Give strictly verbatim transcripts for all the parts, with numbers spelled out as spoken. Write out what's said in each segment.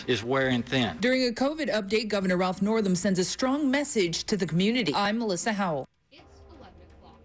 is wearing thin. During a COVID update, Governor Ralph Northam sends a strong message to the community. I'm Melissa Howell. It's eleven o'clock.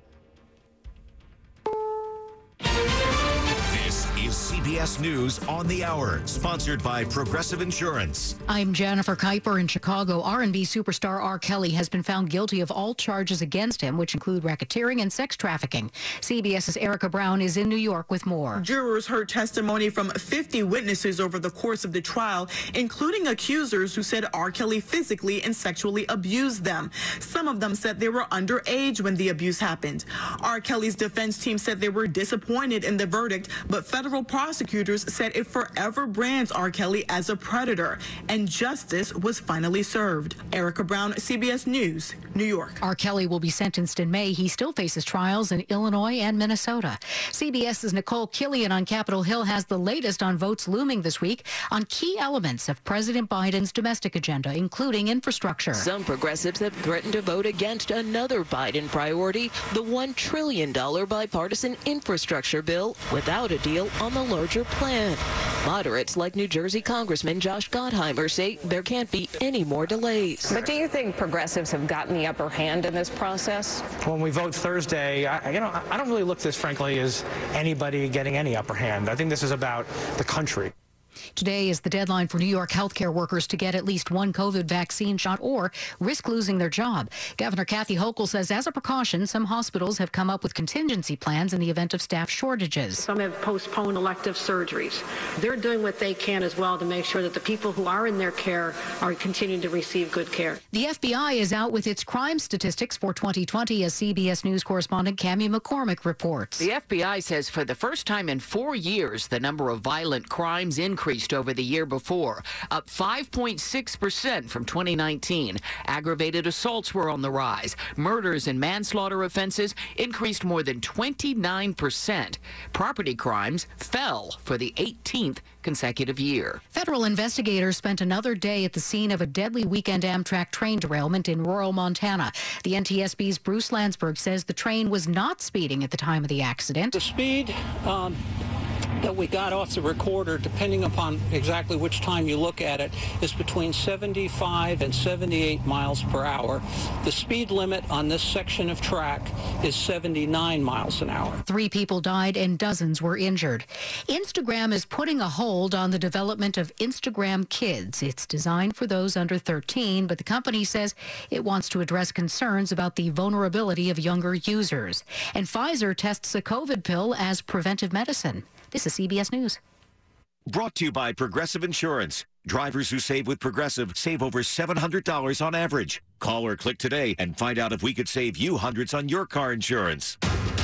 This is C B S News on the Hour, sponsored by Progressive Insurance. I'm Jennifer Kuiper in Chicago. R and B superstar R. Kelly has been found guilty of all charges against him, which include racketeering and sex trafficking. CBS's Erica Brown is in New York with more. Jurors heard testimony from fifty witnesses over the course of the trial, including accusers who said R. Kelly physically and sexually abused them. Some of them said they were underage when the abuse happened. R. Kelly's defense team said they were disappointed in the verdict, but federal prosecutors said it forever brands R. Kelly as a predator, and justice was finally served. Erica Brown, C B S News, New York. R. Kelly will be sentenced in May. He still faces trials in Illinois and Minnesota. CBS's Nicole Killian on Capitol Hill has the latest on votes looming this week on key elements of President Biden's domestic agenda, including infrastructure. Some progressives have threatened to vote against another Biden priority, the one trillion dollars bipartisan infrastructure bill, without a deal on the larger plan. Moderates like New Jersey Congressman Josh Gottheimer say there can't be any more delays. But do you think progressives have gotten the upper hand in this process? When we vote Thursday, I, you know, I don't really look at this, frankly, as anybody getting any upper hand. I think this is about the country. Today is the deadline for New York healthcare workers to get at least one COVID vaccine shot or risk losing their job. Governor Kathy Hochul says as a precaution, some hospitals have come up with contingency plans in the event of staff shortages. Some have postponed elective surgeries. They're doing what they can as well to make sure that the people who are in their care are continuing to receive good care. The F B I is out with its crime statistics for twenty twenty, as C B S News correspondent Cammie McCormick reports. The F B I says for the first time in four years, the number of violent crimes increased over the year before, up five point six percent from twenty nineteen. Aggravated assaults were on the rise. Murders and manslaughter offenses increased more than twenty-nine percent. Property crimes fell for the eighteenth consecutive year. Federal investigators spent another day at the scene of a deadly weekend Amtrak train derailment in rural Montana. The N T S B's Bruce Landsberg says the train was not speeding at the time of the accident. The speed um, that we got off the recorder, depending upon exactly which time you look at it, is between seventy-five and seventy-eight miles per hour. The speed limit on this section of track is seventy-nine miles an hour. Three people died and dozens were injured. Instagram is putting a hold on the development of Instagram Kids. It's designed for those under thirteen, but the company says it wants to address concerns about the vulnerability of younger users. And Pfizer tests a COVID pill as preventive medicine. This is C B S News. Brought to you by Progressive Insurance. Drivers who save with Progressive save over seven hundred dollars on average. Call or click today and find out if we could save you hundreds on your car insurance.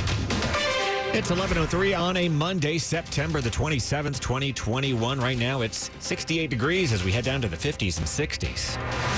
It's eleven oh three on a Monday, September the twenty-seventh, twenty twenty-one. Right now it's sixty-eight degrees as we head down to the fifties and sixties.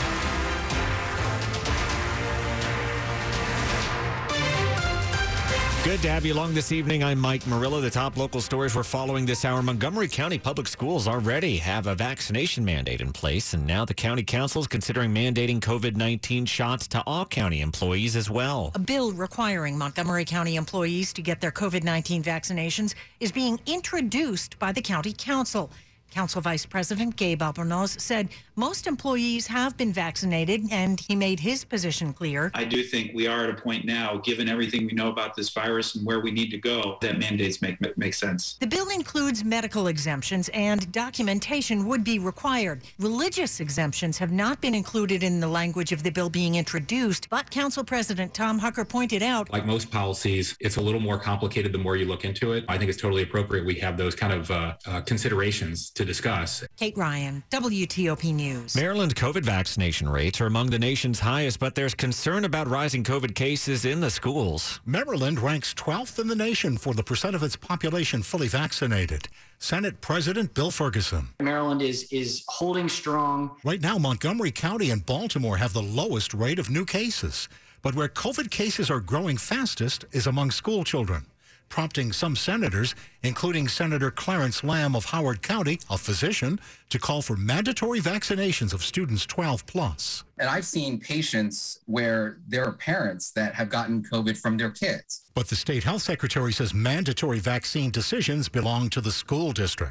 Good to have you along this evening. I'm Mike Murillo. The top local stories we're following this hour. Montgomery County Public Schools already have a vaccination mandate in place, and now the county council is considering mandating COVID nineteen shots to all county employees as well. A bill requiring Montgomery County employees to get their COVID nineteen vaccinations is being introduced by the county council. Council Vice President Gabe Albornoz said most employees have been vaccinated, and he made his position clear. I do think we are at a point now, given everything we know about this virus and where we need to go, that mandates make make sense. The bill includes medical exemptions, and documentation would be required. Religious exemptions have not been included in the language of the bill being introduced, but Council President Tom Hucker pointed out, like most policies, it's a little more complicated the more you look into it. I think it's totally appropriate we have those kind of uh, uh, considerations to discuss. Kate Ryan, W T O P News. Maryland COVID vaccination rates are among the nation's highest, but there's concern about rising COVID cases in the schools. Maryland ranks twelfth in the nation for the percent of its population fully vaccinated. Senate President Bill Ferguson. Maryland is is holding strong. Right now, Montgomery County and Baltimore have the lowest rate of new cases. But where COVID cases are growing fastest is among school children, prompting some senators, including Senator Clarence Lamb of Howard County, a physician, to call for mandatory vaccinations of students twelve plus. And I've seen patients where there are parents that have gotten COVID from their kids. But the state health secretary says mandatory vaccine decisions belong to the school districts.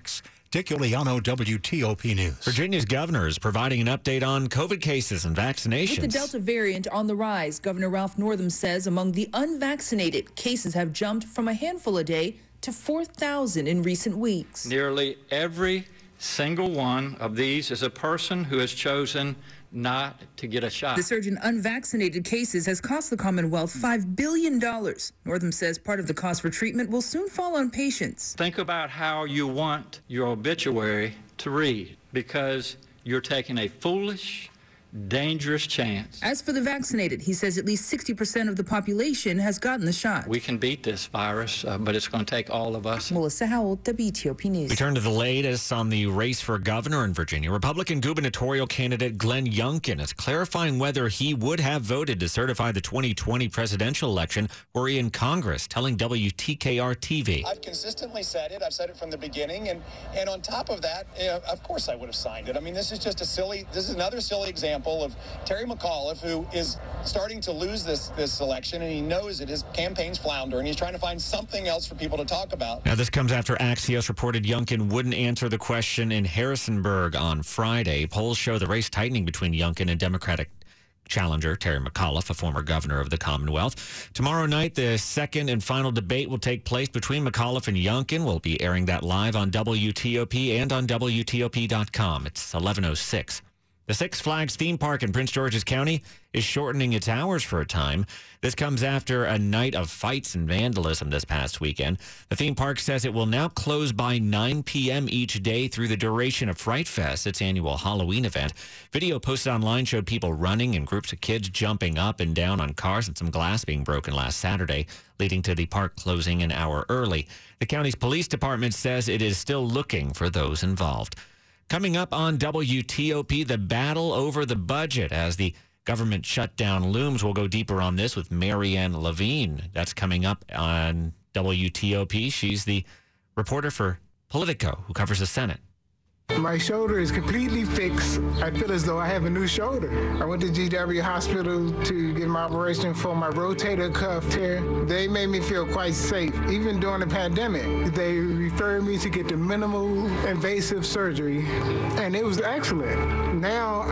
Dick Iuliano, W T O P News. Virginia's governor is providing an update on COVID cases and vaccinations. With the Delta variant on the rise, Governor Ralph Northam says among the unvaccinated, cases have jumped from a handful a day to four thousand in recent weeks. Nearly every single one of these is a person who has chosen not to get a shot. The surge in unvaccinated cases has cost the Commonwealth five billion dollars. Northam says part of the cost for treatment will soon fall on patients. Think about how you want your obituary to read, because you're taking a foolish, dangerous chance. As for the vaccinated, he says at least sixty percent of the population has gotten the shot. We can beat this virus, uh, but it's going to take all of us. Melissa Howell, W T O P News. We turn to the latest on the race for governor in Virginia. Republican gubernatorial candidate Glenn Youngkin is clarifying whether he would have voted to certify the twenty twenty presidential election were he in Congress, telling W T K R T V. I've consistently said it. I've said it from the beginning. And, and on top of that, uh, of course I would have signed it. I mean, this is just a silly, this is another silly example of Terry McAuliffe, who is starting to lose this this election, and he knows it. His campaign's flounder, and he's trying to find something else for people to talk about. Now, this comes after Axios reported Youngkin wouldn't answer the question in Harrisonburg on Friday. Polls show the race tightening between Youngkin and Democratic challenger Terry McAuliffe, a former governor of the Commonwealth. Tomorrow night, the second and final debate will take place between McAuliffe and Youngkin. We'll be airing that live on W T O P and on W T O P dot com. It's eleven oh six. The Six Flags theme park in Prince George's County is shortening its hours for a time. This comes after a night of fights and vandalism this past weekend. The theme park says it will now close by nine p.m. each day through the duration of Fright Fest, its annual Halloween event. Video posted online showed people running and groups of kids jumping up and down on cars and some glass being broken last Saturday, leading to the park closing an hour early. The county's police department says it is still looking for those involved. Coming up on W T O P, the battle over the budget as the government shutdown looms. We'll go deeper on this with Marianne Levine. That's coming up on W T O P. She's the reporter for Politico, who covers the Senate. My shoulder is completely fixed. I feel as though I have a new shoulder. I went to G W Hospital to get my operation for my rotator cuff tear. They made me feel quite safe. Even during the pandemic, they referred me to get the minimal invasive surgery, and it was excellent. Now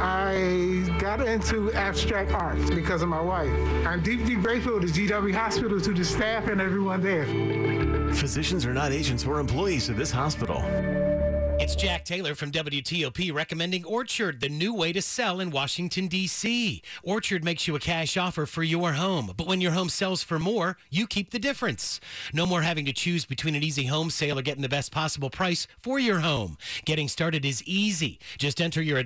I got into abstract arts because of my wife. I'm deeply grateful to G W Hospital, to the staff and everyone there. Physicians are not agents or employees of this hospital. It's Jack Taylor from W T O P recommending Orchard, the new way to sell in Washington, D C Orchard makes you a cash offer for your home, but when your home sells for more, you keep the difference. No more having to choose between an easy home sale or getting the best possible price for your home. Getting started is easy. Just enter your